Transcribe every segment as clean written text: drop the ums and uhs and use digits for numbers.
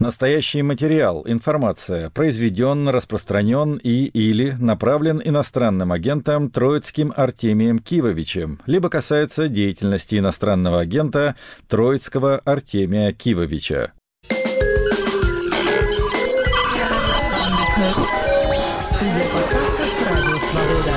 Настоящий материал, информация произведен, распространен или направлен иностранным агентом Троицким Артемием Кивовичем, либо касается деятельности иностранного агента Троицкого Артемия Кивовича. Студия подкастов «Радио Свобода».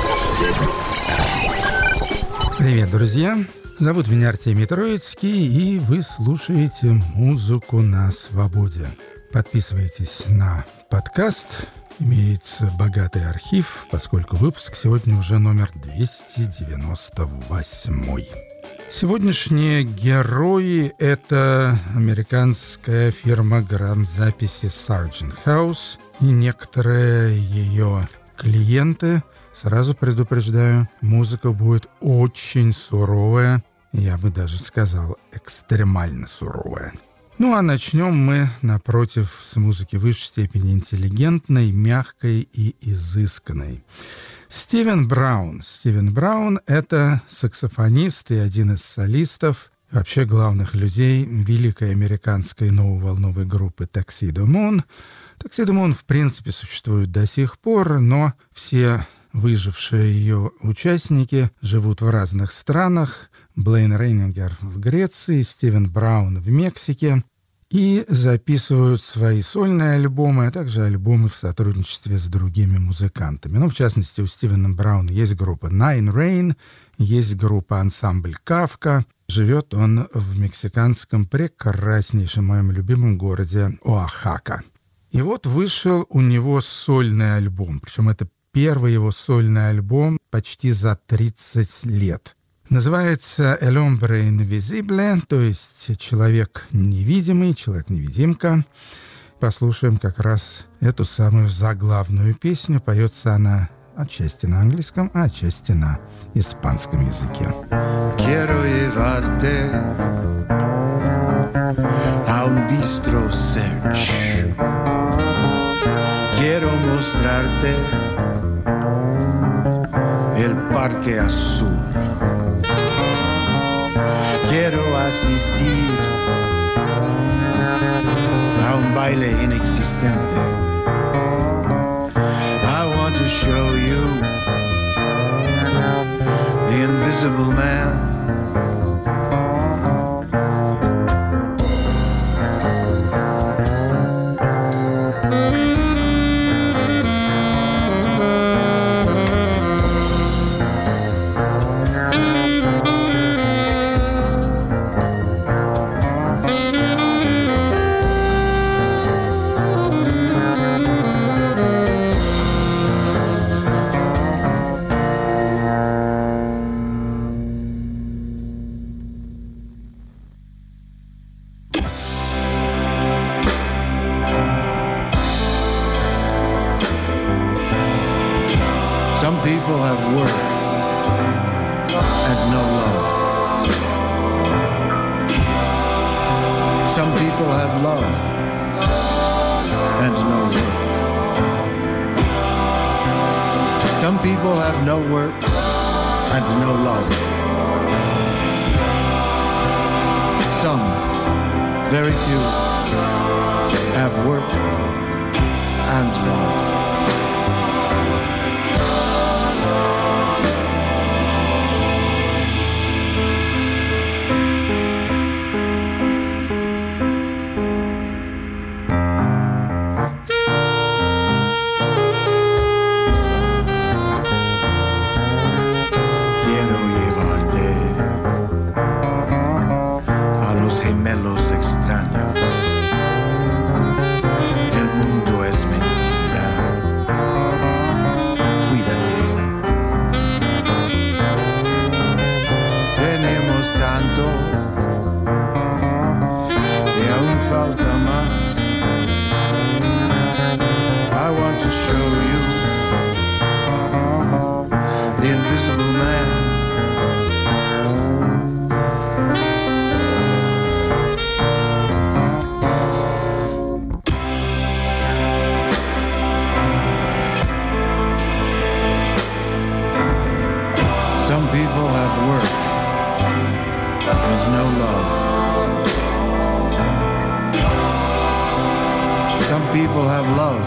Привет, друзья! Зовут меня Артемий Троицкий, и вы слушаете «Музыку на свободе». Подписывайтесь на подкаст. Имеется богатый архив, поскольку выпуск сегодня уже номер 298. Сегодняшние герои — это американская фирма грамзаписи Sargent House и некоторые ее клиенты. Сразу предупреждаю, музыка будет очень суровая, я бы даже сказал, экстремально суровая. Ну а начнем мы, напротив, с музыки в высшей степени интеллигентной, мягкой и изысканной. Стивен Браун. Стивен Браун — это саксофонист и один из солистов, вообще главных людей великой американской нововолновой группы Tuxedo Moon. Tuxedo Moon, в принципе, существует до сих пор, но все выжившие ее участники живут в разных странах. Блейн Рейнингер в Греции, Стивен Браун в Мексике. И записывают свои сольные альбомы, а также альбомы в сотрудничестве с другими музыкантами. Ну, в частности, у Стивена Брауна есть группа Nine Rain, есть группа ансамбль Кафка. Живет он в мексиканском прекраснейшем моем любимом городе Оахака. И вот вышел у него сольный альбом, причем это первый его сольный альбом почти за 30 лет. Называется «El hombre invisible», то есть «Человек невидимый», «Человек-невидимка». Послушаем как раз эту самую заглавную песню. Поется она отчасти на английском, а отчасти на испанском языке. Quiero llevarte a un bistro search. Quiero mostrarte el Parque Azul. Quiero asistir a un baile inexistente. I want to show you the invisible man. Some people have work and no love. Some people have love and no work. Some people have no work and no love. Some, very few, have work and love. Gemelos extraños, Some people have love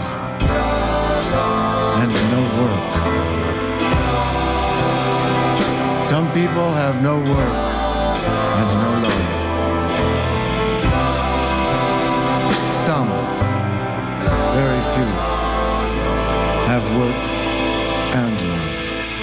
and no work. Some people have no work and no love. Some, very few, have work and love.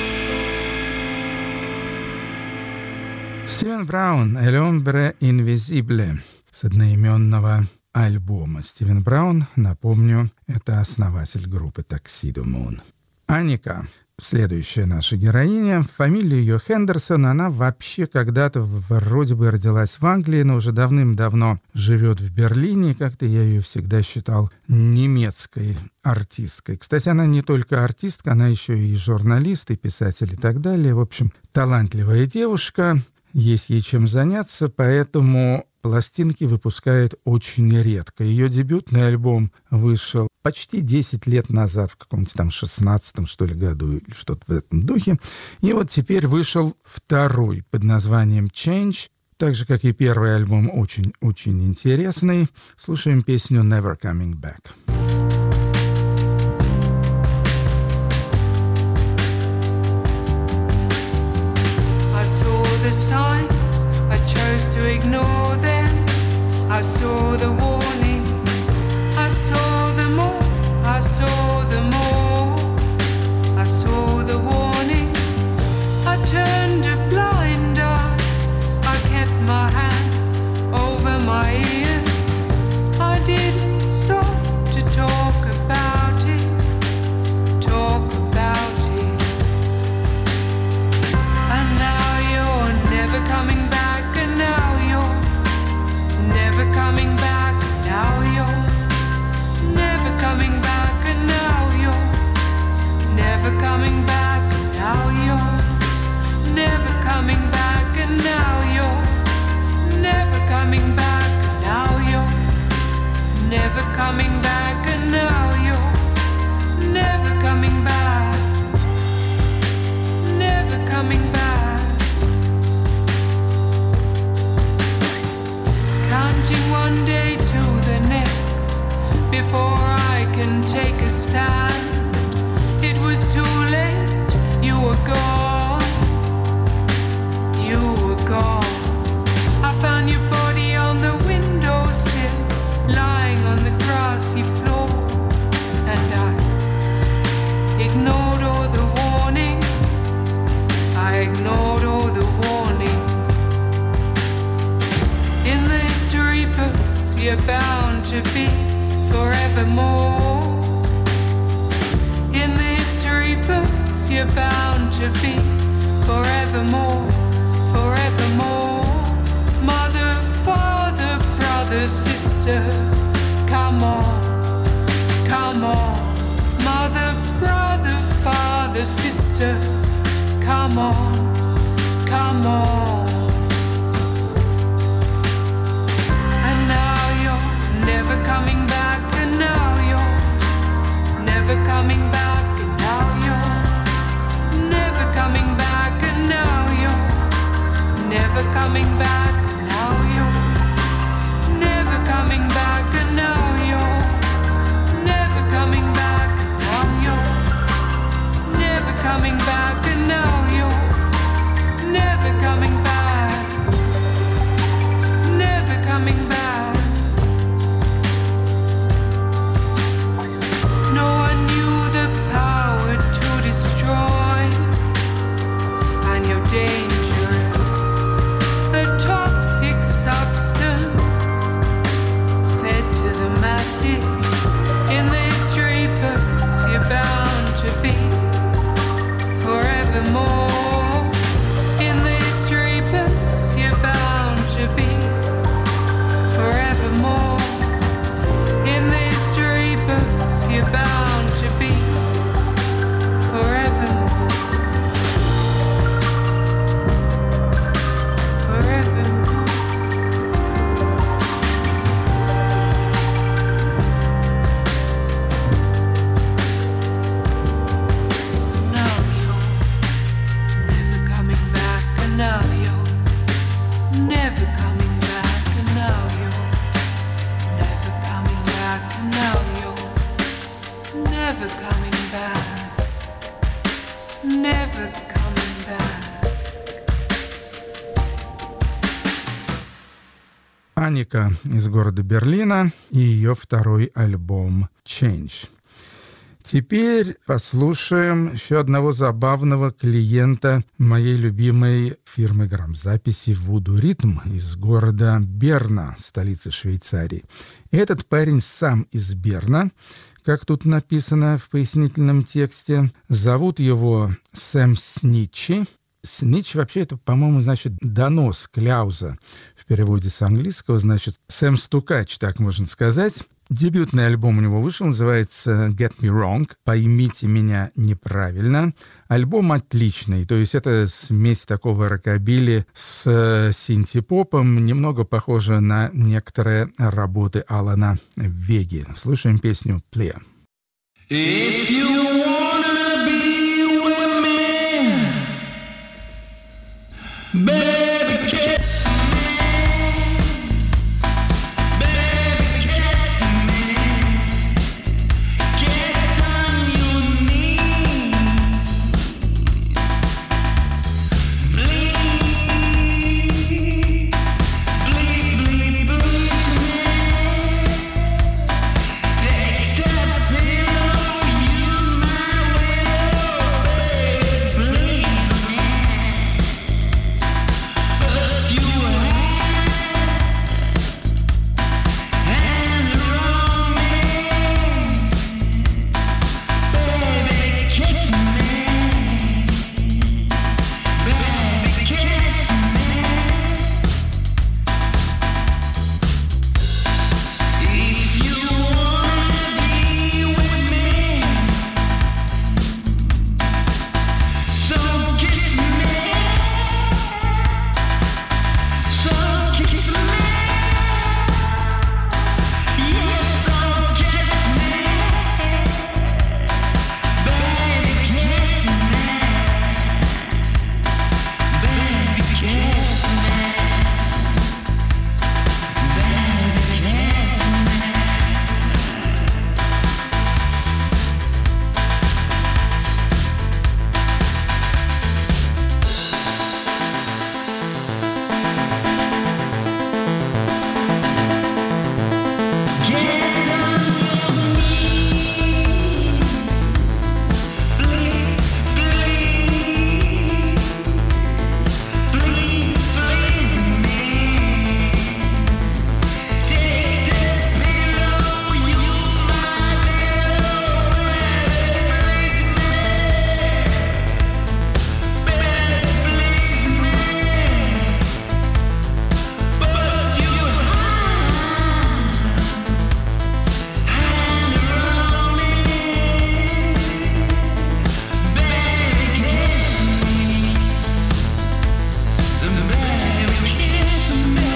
Стивен Браун «El hombre invisible» с одноименного альбома. Стивен Браун, напомню, это основатель группы Tuxedo Moon. Аника, следующая наша героиня, фамилия ее Хендерсон, она вообще когда-то вроде бы родилась в Англии, но уже давным-давно живет в Берлине. Как-то я ее всегда считал немецкой артисткой. Кстати, она не только артистка, она еще и журналист, и писатель и так далее. В общем, талантливая девушка, есть ей чем заняться, поэтому пластинки выпускает очень редко. Ее дебютный альбом вышел почти 10 лет назад, в каком-то там 16-м, что ли, году, или что-то в этом духе. И вот теперь вышел второй под названием «Change». Так же, как и первый альбом, очень-очень интересный. Слушаем песню «Never Coming Back». I saw the signs, I chose to ignore them. I saw the warnings, I saw them all, I saw them all. I saw the warnings, I turned a blind eye. I kept my hands over my ears. I didn't stop to talk about it, talk about it. And now you're never coming back, and now you're never coming back, now you're never coming back, and now you're never coming back, and now you're never coming back, and now you're never coming back, and now you're never coming back, and now you're never coming back, never coming back. Counting one day to the next before I can take a stand. It was too late, you were gone, you were gone. I found your body on the windowsill, lying on the grassy floor, and I ignored all the warnings, I ignored all the warnings. In the history books, you're bound to be forevermore. In the history books, you're bound to be forevermore, forevermore. Mother, father, brother, sister, come on, come on. Mother, brother, father, sister, come on, come on. And now you're never coming back, and now you're never coming back, and now you're never coming back, and now you're never coming back, and now you're never coming back, and now you're never coming back, and now you're never coming back, and now you're never coming back, never coming back. No one knew the power to destroy, and you're dangerous, a toxic substance fed to the masses. In the history books, you're bound to be forevermore. In the history books, you're bound to be forevermore. In the history books, you're bound to be forevermore, forevermore. never coming back, never coming back. Аника из города Берлина и ее второй альбом «Change». Теперь послушаем еще одного забавного клиента моей любимой фирмы грамзаписи Voodoo Rhythm из города Берна, столицы Швейцарии. Этот парень сам из Берна, как тут написано в пояснительном тексте. Зовут его Сэм Снитчи. Снитч вообще это, по-моему, значит «донос», «кляуза». В переводе с английского значит «Сэм Стукач», так можно сказать. Дебютный альбом у него вышел, называется «Get Me Wrong», «Поймите меня неправильно». Альбом отличный, то есть это смесь такого рокобили с синти-попом, немного похоже на некоторые работы Алана Веги. Слушаем песню «Play». If you wanna be with me, baby, kiss me, baby, kiss me, get on your knees, bleed, bleed, bleed, bleed me, take that pillow, you my will, baby, bleed me, but you hand around me, baby, kiss me, baby, kiss me. If you wanna be with me, so kiss me, so kiss me, yes, so kiss me, baby, kiss me, baby, kiss me, baby, kiss me. Get on your knees, bleed, bleed, bleed, bleed me. Take that pillow, you my pillow, baby, please me, but you hand around me, baby, kiss me, baby, kiss me.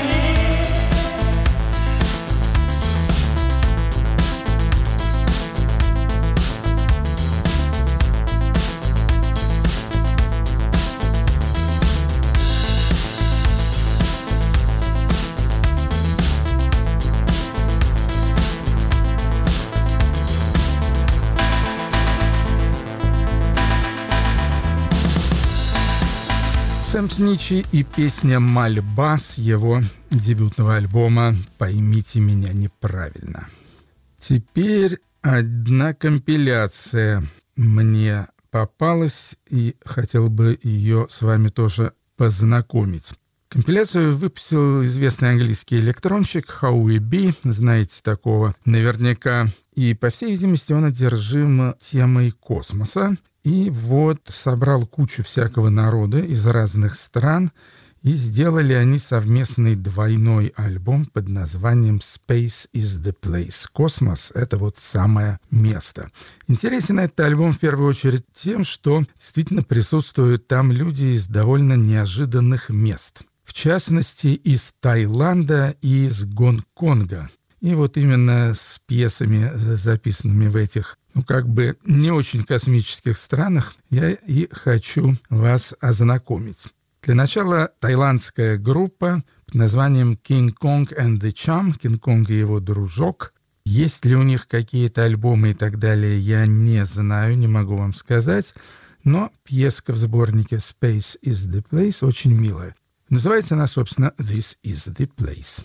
Сэм Снитчи и песня «Мольба» с его дебютного альбома «Поймите меня неправильно». Теперь одна компиляция мне попалась, и хотел бы ее с вами тоже познакомить. Компиляцию выпустил известный английский электронщик Howie B, знаете такого наверняка. И, по всей видимости, он одержим темой космоса. И вот собрал кучу всякого народа из разных стран, и сделали они совместный двойной альбом под названием «Space is the place». Космос — это вот самое место. Интересен этот альбом в первую очередь тем, что действительно присутствуют там люди из довольно неожиданных мест. В частности, из Таиланда и из Гонконга. И вот именно с пьесами, записанными в этих, как бы не очень космических странах, я и хочу вас ознакомить. Для начала таиландская группа под названием King Kong and the Chum, Кинг Конг и его дружок. Есть ли у них какие-то альбомы и так далее, я не знаю, не могу вам сказать. Но пьеска в сборнике «Space is the Place» очень милая. Называется она, собственно, «This is the Place».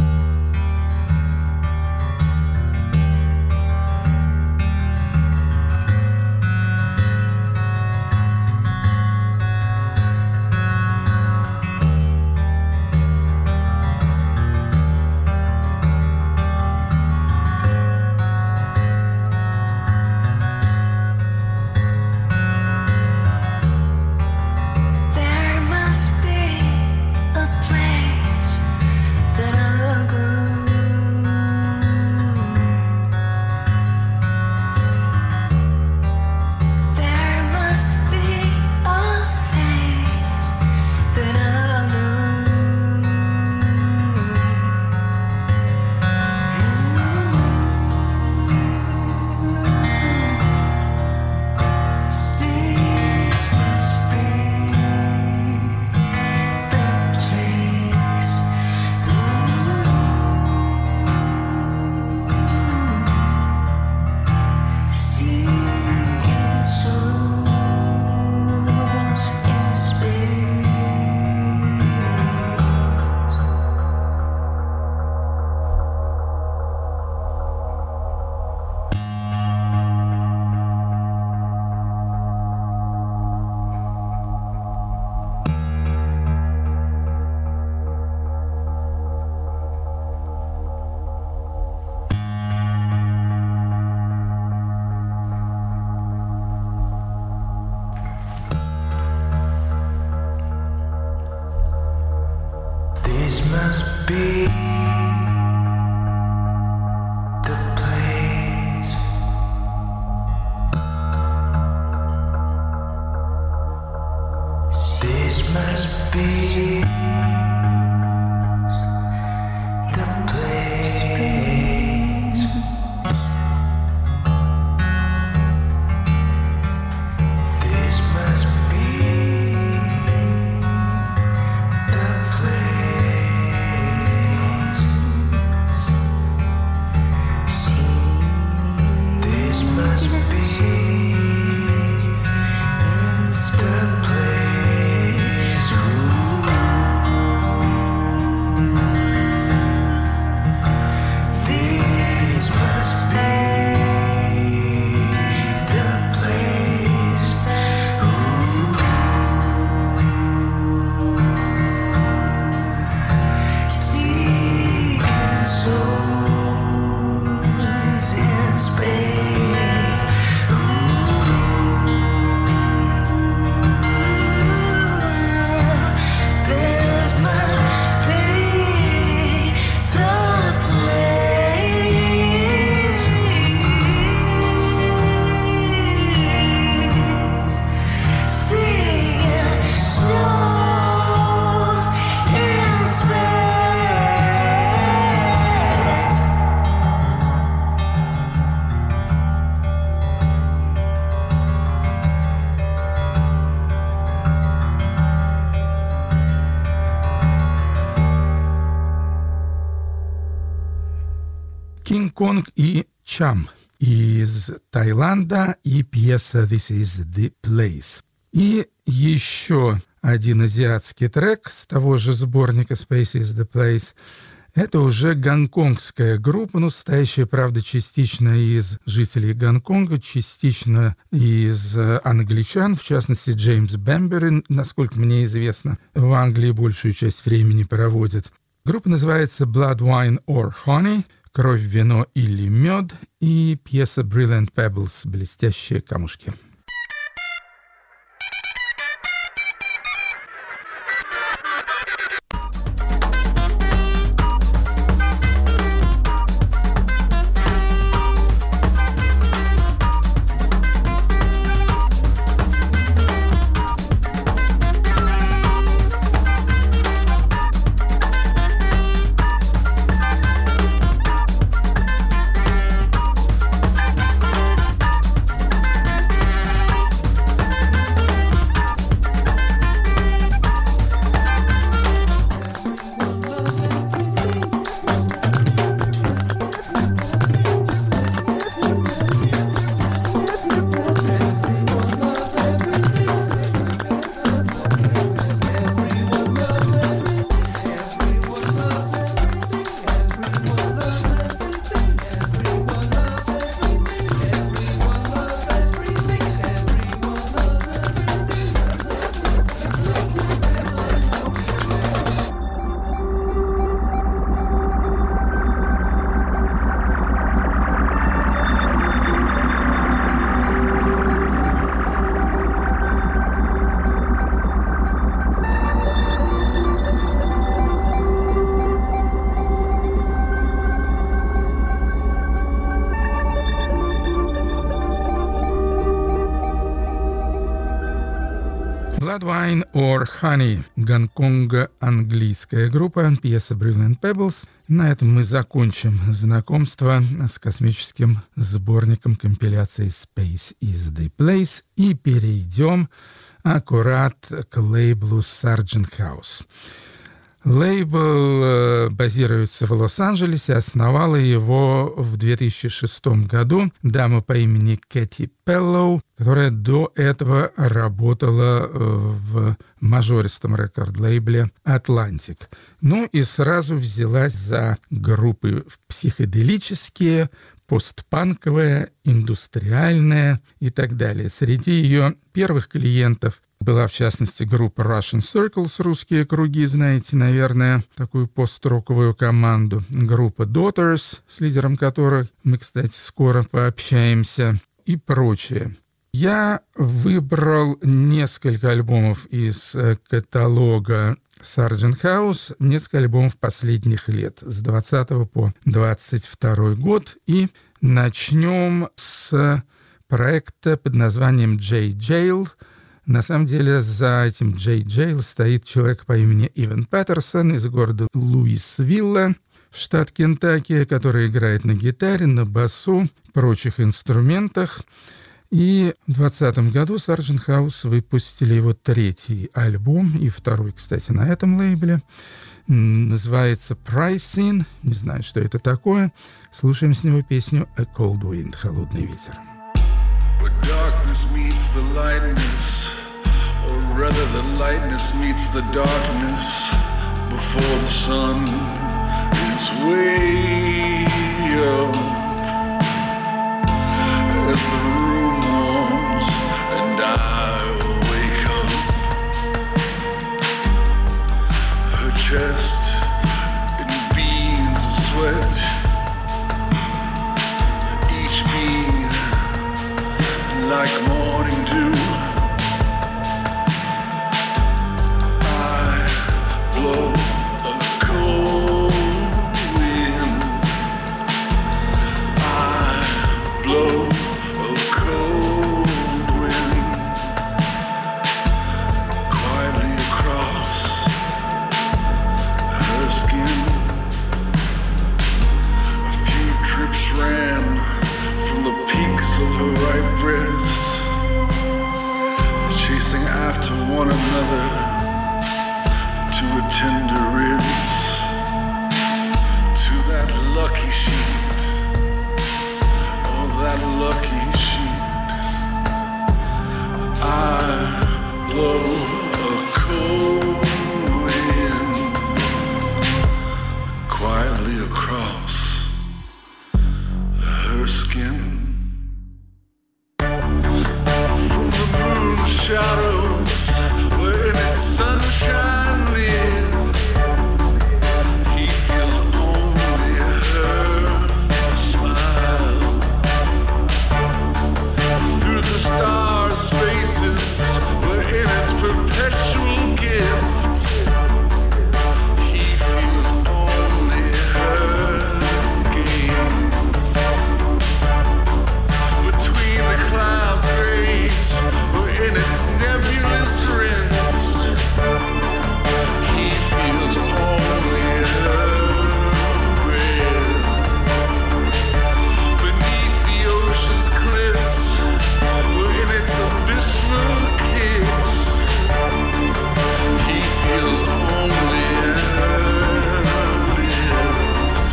There must be a place that I'll go. There must be a face that I'll This must be the place. Seeing souls in space. This must be the place. This must be the place. This must be the place. This must be the place. This must be the place. Seeking souls in space. This must be the place. Seeing souls in space. Кинг-Конг и Чам из Таиланда и пьеса «This is the Place». И еще один азиатский трек с того же сборника «Space is the Place». Это уже гонконгская группа, но состоящая, правда, частично из жителей Гонконга, частично из англичан, в частности, Джеймс Бэмбери, насколько мне известно, в Англии большую часть времени проводит. Группа называется «Blood, Wine or Honey», «Кровь, вино или мед» и пьеса «Brilliant Pebbles» — «Блестящие камушки». Blood Wine or Honey, гонконго-английская группа, пьеса Brilliant Pebbles. На этом мы закончим знакомство с космическим сборником компиляции Space is the Place и перейдем аккурат к лейблу Sargent House. Лейбл базируется в Лос-Анджелесе, основала его в 2006 году дама по имени Кэти Пеллоу, которая до этого работала в мажористом рекорд-лейбле «Атлантик». Ну и сразу взялась за группы психоделические, постпанковая, индустриальная и так далее. Среди ее первых клиентов была, в частности, группа Russian Circles, русские круги, знаете, наверное, такую пост-роковую команду. Группа Daughters, с лидером которой мы, кстати, скоро пообщаемся, и прочее. Я выбрал несколько альбомов из каталога Sargent House, несколько альбомов последних лет, с 20 по 22 год. И начнем с проекта под названием J Jail. На самом деле за этим J Jail стоит человек по имени Иван Паттерсон из города Луисвилла, штат Кентукки, который играет на гитаре, на басу, прочих инструментах. И в 2020 году Sargent House выпустили его третий альбом, и второй, кстати, на этом лейбле. Называется Pricing. Не знаю, что это такое. Слушаем с него песню A Cold Wind, холодный ветер. Where darkness meets the lightness, or rather the lightness meets the darkness, before the sun is way up. As the room warms and I wake up, her chest in beads of sweat, each bead like morning dew. I blow a cold wind. I blow a cold wind quietly across her skin. A few drips ran from the peaks of her right breast, chasing after one another to a tender ribs, to that lucky sheet, oh that lucky sheet. I blow a cold wind quietly across her skin. Shadows where in its sunshine live, he feels only her smile. Through the star spaces where in its perpetual gift, he feels only her gaze. Between the clouds grays, in its nebulous rinse, he feels only her breath. Beneath the ocean's cliffs, we're in its abysmal kiss, he feels only her lips.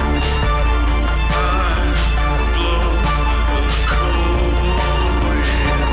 I blow a cold wind.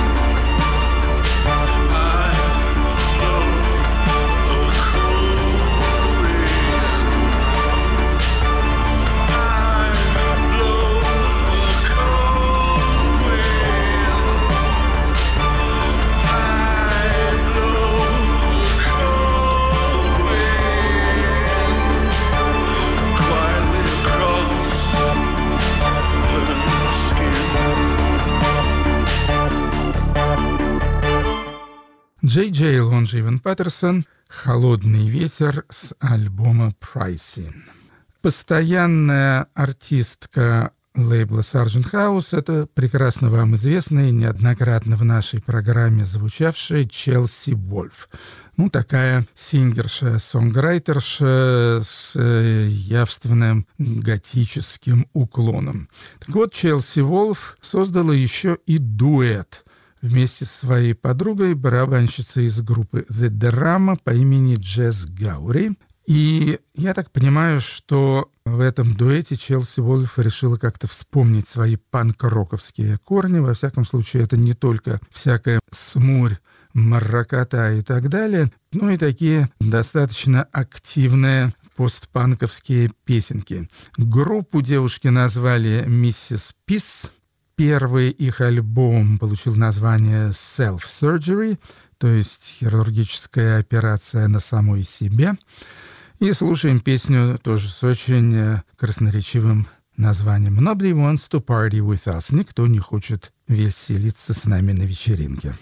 J Jail, он же Иван Паттерсон, «Холодный ветер» с альбома Pricing. Постоянная артистка лейбла Sargent House — это прекрасно вам известная и неоднократно в нашей программе звучавшая Челси Вольф. Ну, такая сингерша, сонграйтерша с явственным готическим уклоном. Так вот, Челси Вольф создала еще и дуэт вместе со своей подругой, барабанщицей из группы The Drama по имени Джесс Гаури. И я так понимаю, что в этом дуэте Челси Вольф решила как-то вспомнить свои панк-роковские корни. Во всяком случае, это не только всякая смурь, мараката и так далее, но и такие достаточно активные постпанковские песенки. Группу девушки назвали «Mrs. Peace». Первый их альбом получил название «Self-Surgery», то есть хирургическая операция на самой себе. И слушаем песню тоже с очень красноречивым названием «Nobody wants to party with us». Никто не хочет веселиться с нами на вечеринке.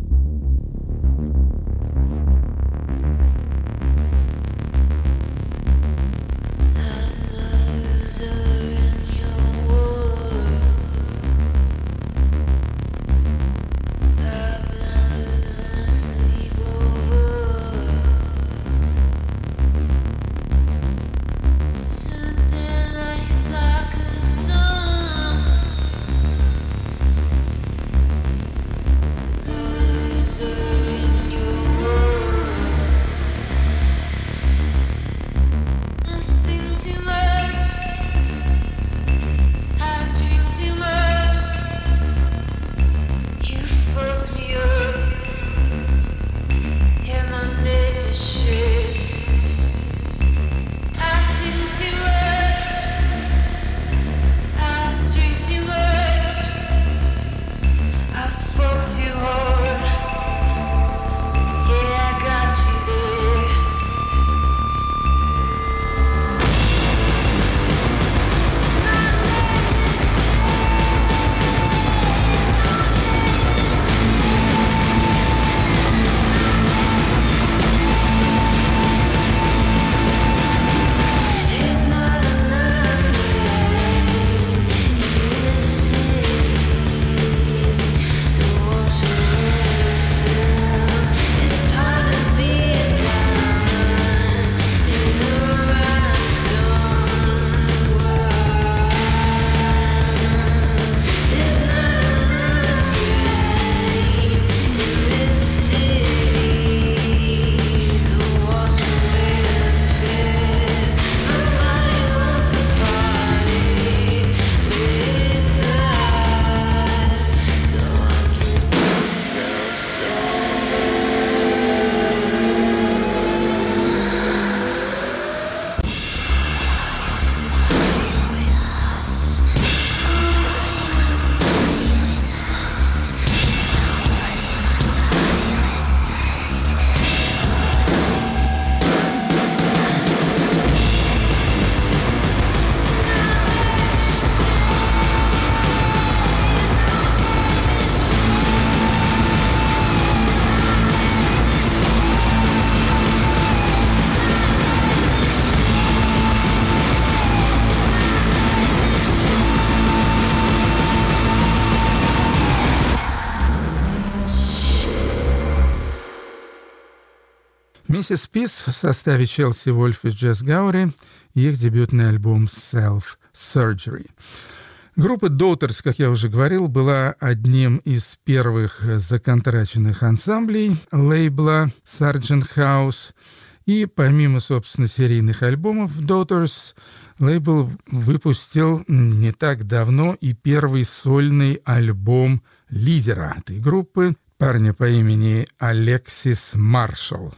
Mrs. Peace в составе Челси Вольф и Джесс Гаури, их дебютный альбом Self-Surgery. Группа Daughters, как я уже говорил, была одним из первых законтраченных ансамблей лейбла Sargent House. И помимо, собственно, серийных альбомов Daughters, лейбл выпустил не так давно и первый сольный альбом лидера этой группы, парня по имени Алексис Маршалл.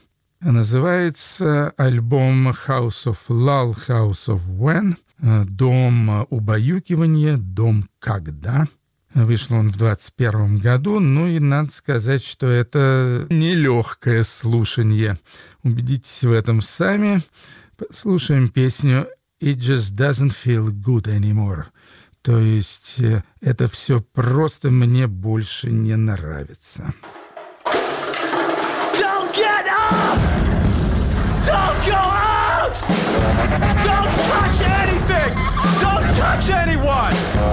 Называется альбом House of Lull, House of When, дом убаюкивания, дом когда. Вышел он в 2021 году, ну и надо сказать, что это нелегкое слушание. Убедитесь в этом сами. Слушаем песню «It just doesn't feel good anymore». То есть это все просто мне больше не нравится. Don't get up! Don't go out! Don't touch anything! Don't touch anyone!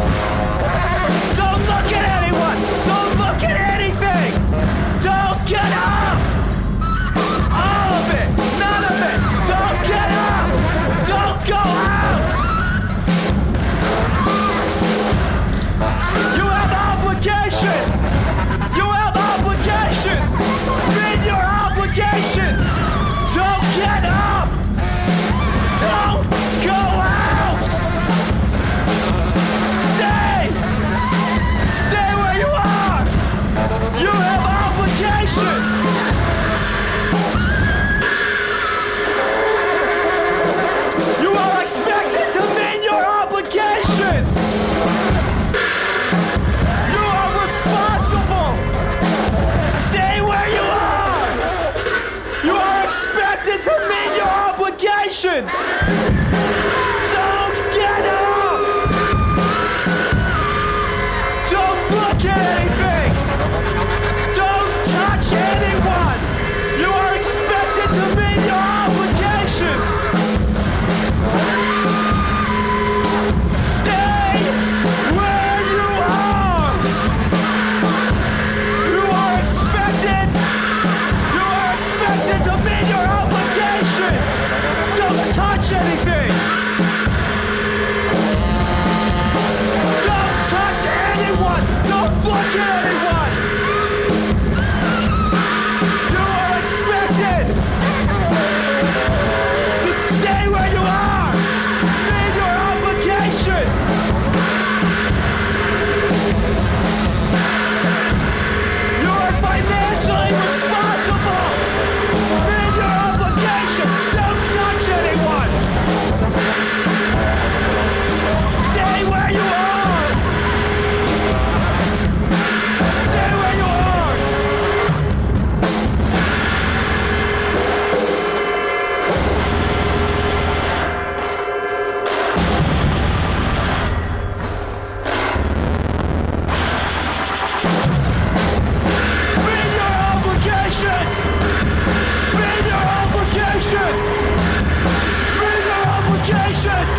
obligations! Don't get up! Don't look at anything! Don't touch anyone! You are expected to meet your obligations! Stay where you are! You are expected to meet your obligations! Don't touch anything! Don't touch anyone! Don't look at anyone! You are expected to stay where you are! Meet your obligations! You are financially responsible! Meet your obligations! Don't touch anyone! Stay where you are! Stay where you are! Meet your obligations! Meet your obligations! Meet your obligations!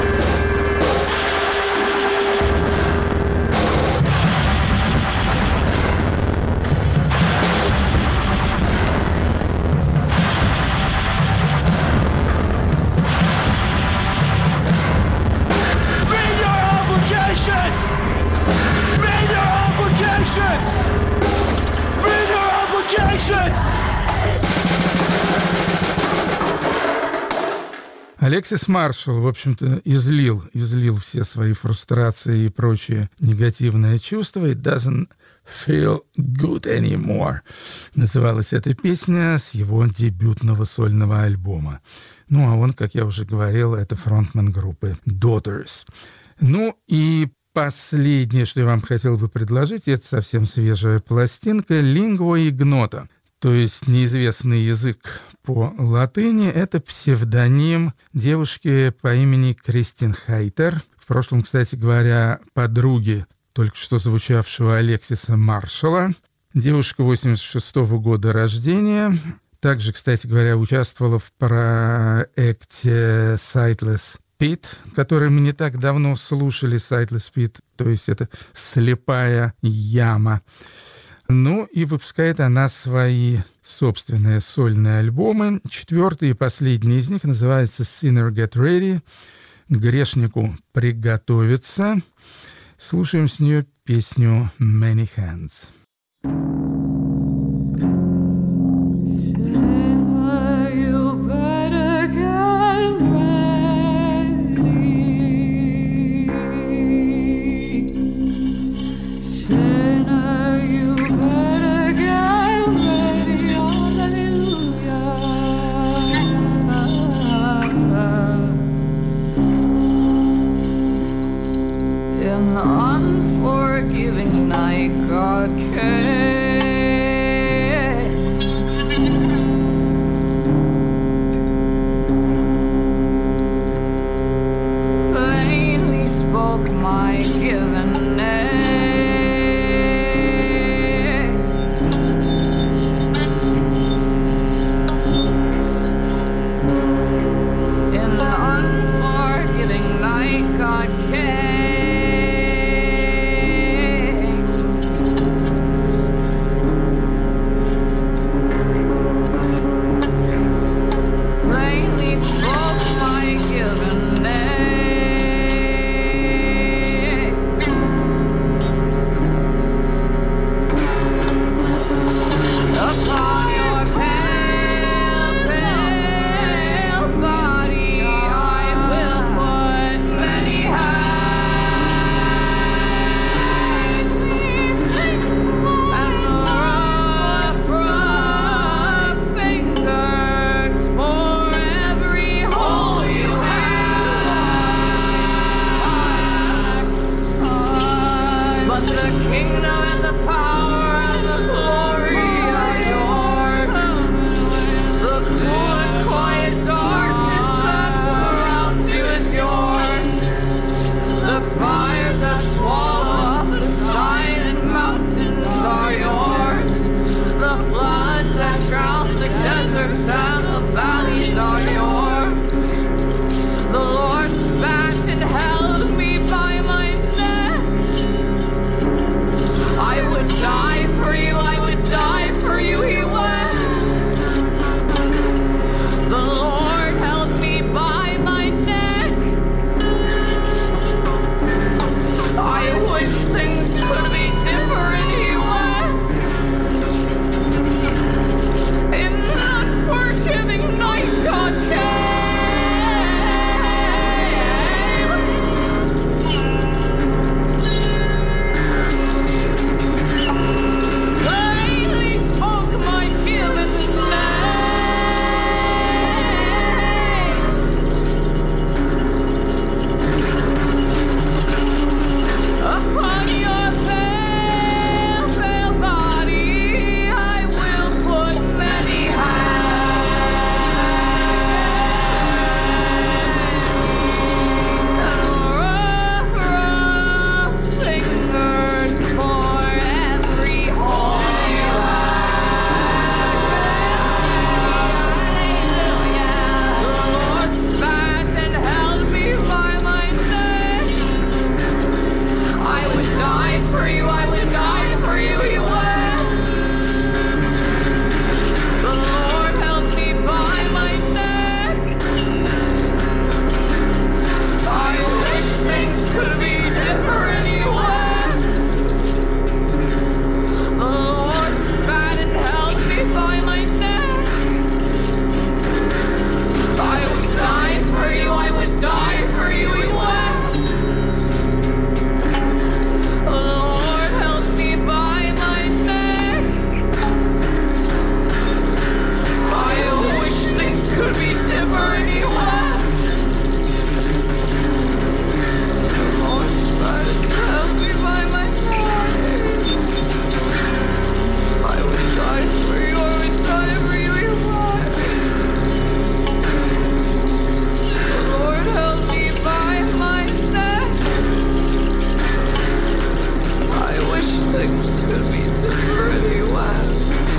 Meet your obligations! Meet your obligations! Meet your obligations! Алексис Маршалл, в общем-то, излил все свои фрустрации и прочие негативные чувства. It doesn't feel good anymore. Называлась эта песня с его дебютного сольного альбома. Ну, а он, как я уже говорил, это фронтмен группы Daughters. Ну, и последнее, что я вам хотел бы предложить, это совсем свежая пластинка «Lingua Ignota». То есть неизвестный язык по латыни. Это псевдоним девушки по имени Кристин Хайтер. В прошлом, кстати говоря, подруги только что звучавшего Алексиса Маршалла. Девушка 86-го года рождения. Также, кстати говоря, участвовала в проекте Sightless Pit, который мы не так давно слушали. Sightless Pit, то есть это слепая яма. Ну и выпускает она свои собственные сольные альбомы. 4-й и последний из них называется «Sinner Get Ready», «Грешнику приготовиться». Слушаем с нее песню «Many Hands». Unforgiving night, God came. Plainly spoke my given name. In an unforgiving night, God came. Darkness of for you, I would die for you, he wept. The Lord held me by my neck. I wish things could be different, he wept. The Lord spat and held me by my neck. I would die for you, I would die for you, he wept. The Lord held me by my neck. I wish things could be different, he wept. The Lord spat and held me by my neck. I would die for you, I would die for you, he wept. The Lord held me by my neck. I wish things could be different, he wept.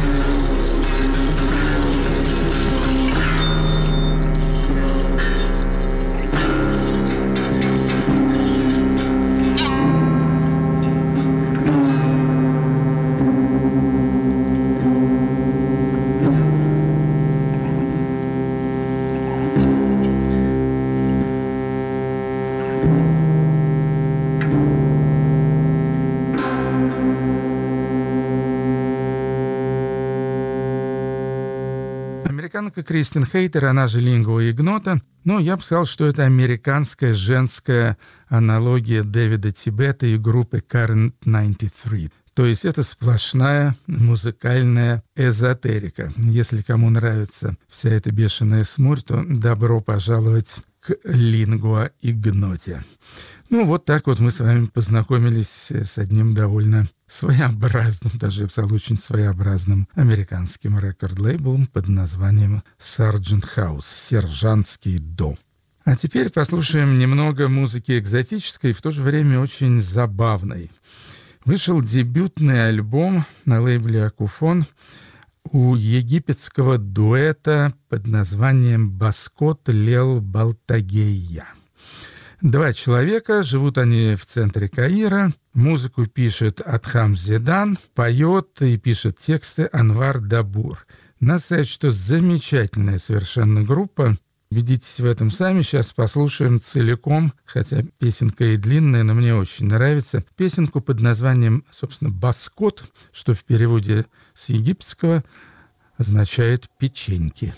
Американка Кристин Хейтер, она же лингва игнота, но я бы сказал, что это американская женская аналогия Дэвида Тибета и группы Current 93. То есть это сплошная музыкальная эзотерика. Если кому нравится вся эта бешеная смурь, то добро пожаловать к лингва игноте. Ну, вот так вот мы с вами познакомились с одним довольно своеобразным, даже я бы сказал, очень своеобразным американским рекорд-лейблом под названием Sargent House, сержантский до. А теперь послушаем немного музыки экзотической и в то же время очень забавной. Вышел дебютный альбом на лейбле «Акуфон» у египетского дуэта под названием «Баскот Лел Балтагея». Два человека, живут они в центре Каира. Музыку пишет Адхам Зедан, поет и пишет тексты Анвар Дабур. Надо сказать, что замечательная совершенно группа. Убедитесь в этом сами. Сейчас послушаем целиком, хотя песенка и длинная, но мне очень нравится. Песенку под названием, собственно, «Баскот», что в переводе с египетского означает «печеньки».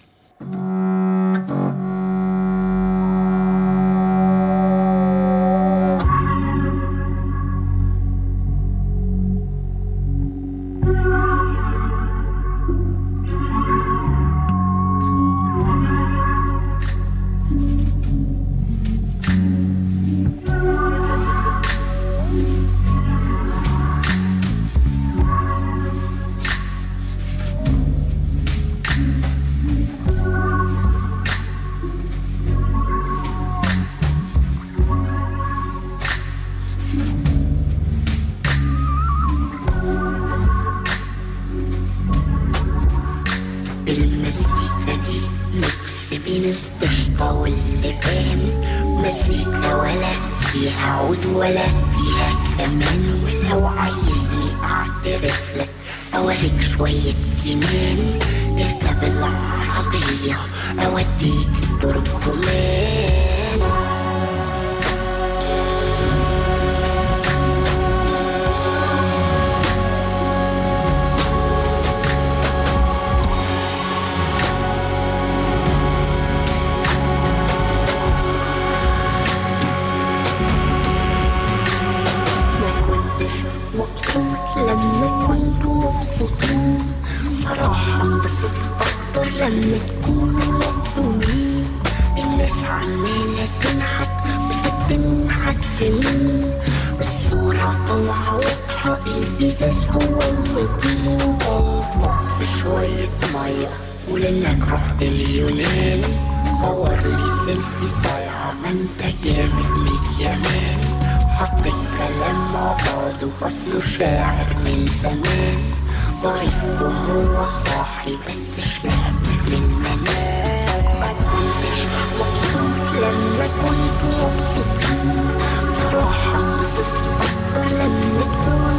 صراحة انبسطت أكتر لما تكون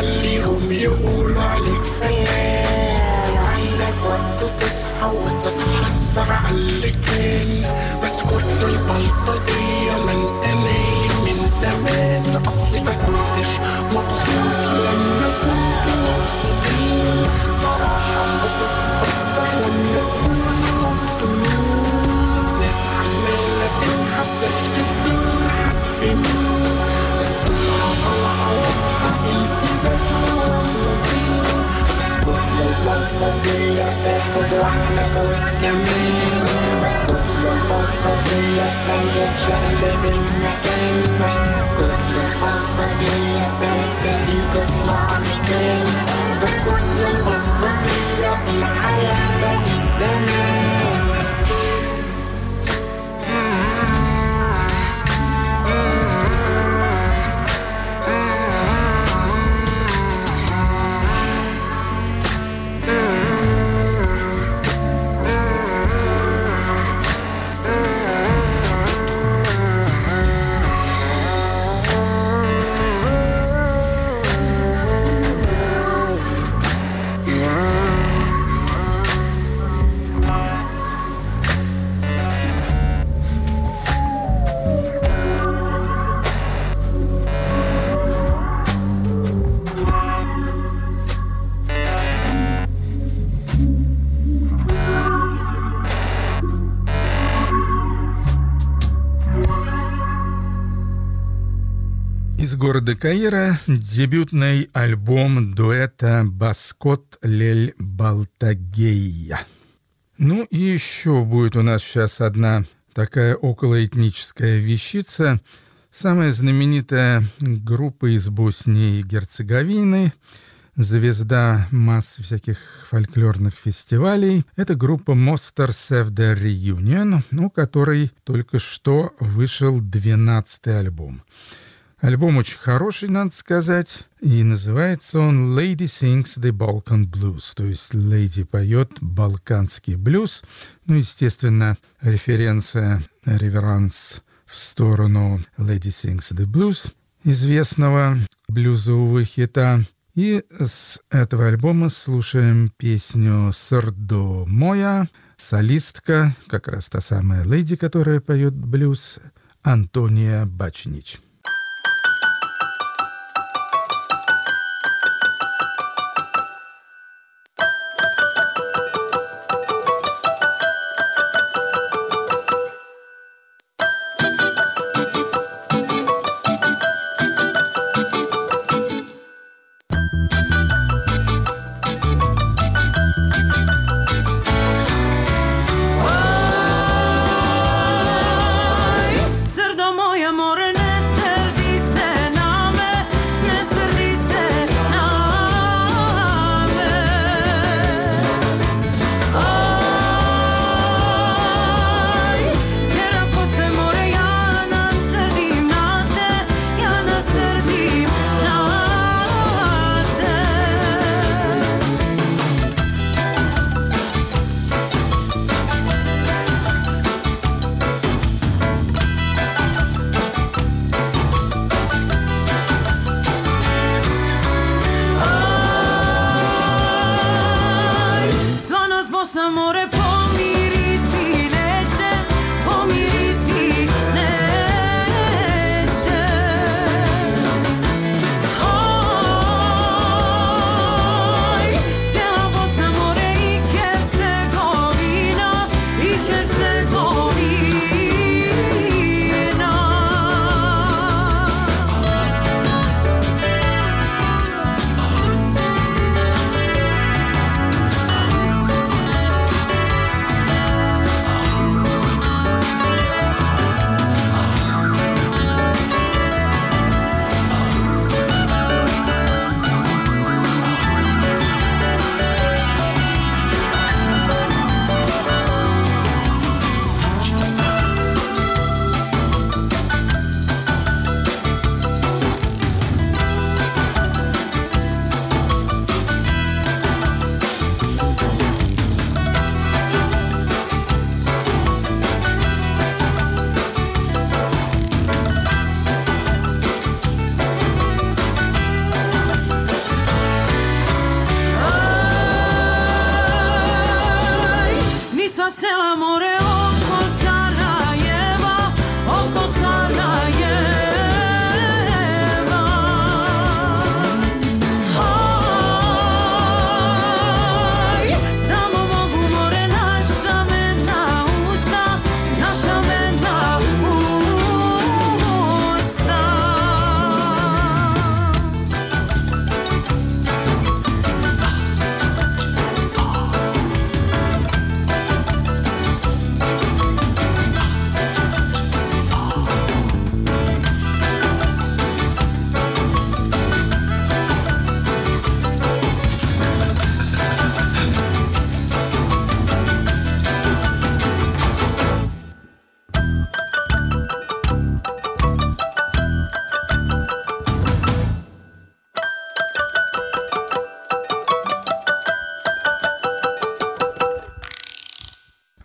خليهم يقولوا عليك فنان، عندك وقت تصحى وتتحسر على اللي كان، بس كنت البلطجية ما انت نايم من زمان. اصلي ما كنتش مبسوط لما كنت مبسوطين، صراحة انبسطت اكتر لما كنتوا مبطولين. ناس عمالة تنحب بس الدنيا عارفين، بس طالعة واضحة التزاز موظفين. بس كل البلطجية تاخد واحدة جوز كمان، بس كل البلطجية تانية تشقلب المكان، بس كل البلطجية تهتدي تطلع مكان، بس كل البلطجية الحياة بقت تمام. Из города Каира дебютный альбом дуэта «Баскот Лель Балтагея». Ну и еще будет у нас сейчас одна такая околоэтническая вещица. Самая знаменитая группа из Боснии и Герцеговины, звезда массы всяких фольклорных фестивалей. Это группа Mostar Sevda Reunion, у которой только что вышел 12-й альбом. Альбом очень хороший, надо сказать, и называется он «Lady Sings the Balkan Blues», то есть «Леди поет балканский блюз». Ну, естественно, референция, реверанс в сторону «Lady Sings the Blues», известного блюзового хита. И с этого альбома слушаем песню «Срдо моя», солистка, как раз та самая леди, которая поет блюз, Антония Бачнич.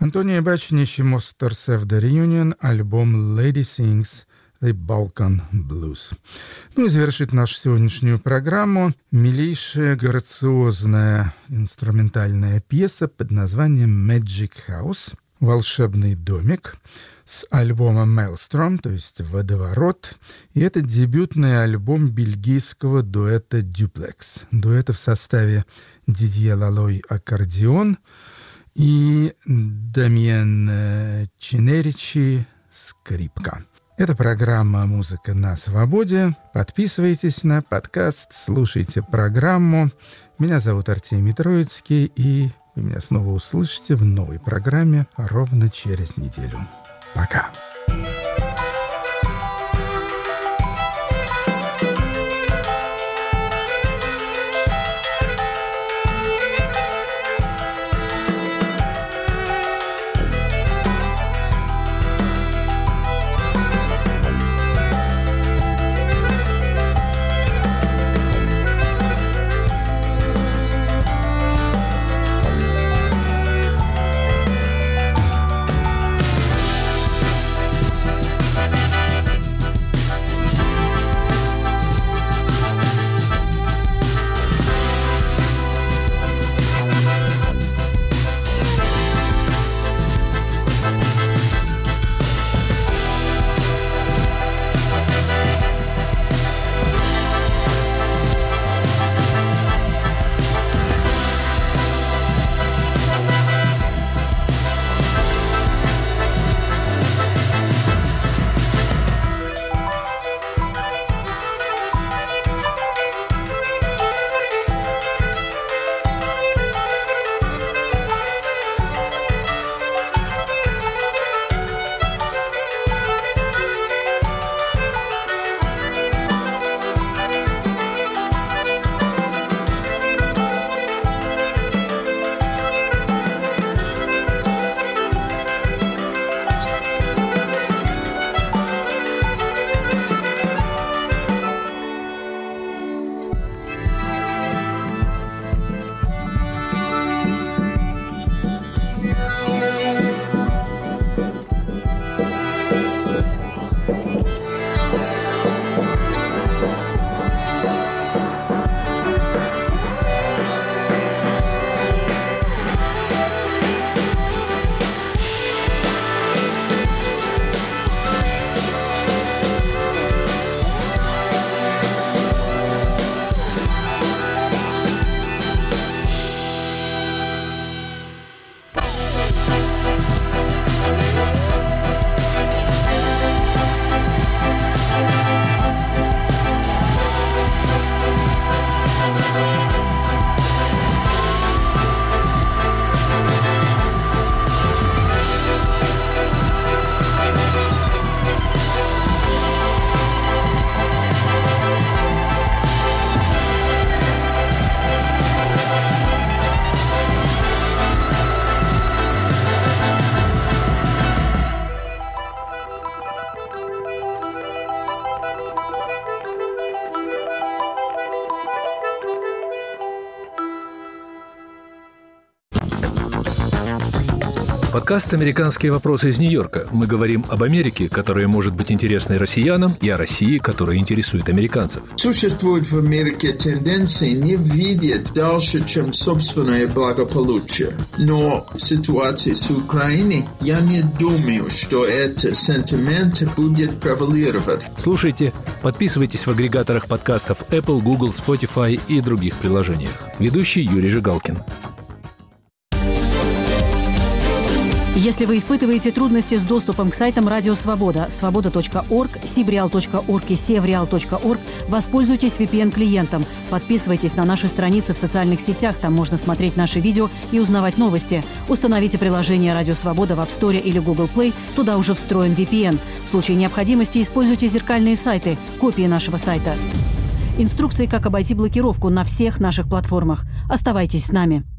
Антонио Бачнич и Мостер Сев The Reunion, альбом Lady Sings The Balkan Blues. Ну и завершит нашу сегодняшнюю программу милейшая, грациозная инструментальная пьеса под названием Magic House, волшебный домик, с альбома Maelstrom, то есть «Водоворот». И это дебютный альбом бельгийского дуэта Duplex. Дуэта в составе Дидье Лалой аккордеон и Дамьен Чинеричи скрипка. Это программа «Музыка на свободе». Подписывайтесь на подкаст, слушайте программу. Меня зовут Артемий Троицкий, и вы меня снова услышите в новой программе ровно через неделю. Пока. Подкаст «Американские вопросы» из Нью-Йорка. Мы говорим об Америке, которая может быть интересной россиянам, и о России, которая интересует американцев. Существует в Америке тенденция не видеть дальше, чем собственное благополучие. Но в ситуации с Украиной я не думаю, что этот сентимент будет превалировать. Слушайте, подписывайтесь в агрегаторах подкастов Apple, Google, Spotify и других приложениях. Ведущий Юрий Жигалкин. Если вы испытываете трудности с доступом к сайтам Радио Свобода, свобода.орг, sibreal.org и sevreal.org, воспользуйтесь VPN-клиентом. Подписывайтесь на наши страницы в социальных сетях, там можно смотреть наши видео и узнавать новости. Установите приложение Радио Свобода в App Store или Google Play, туда уже встроен VPN. В случае необходимости используйте зеркальные сайты, копии нашего сайта. Инструкции, как обойти блокировку на всех наших платформах. Оставайтесь с нами.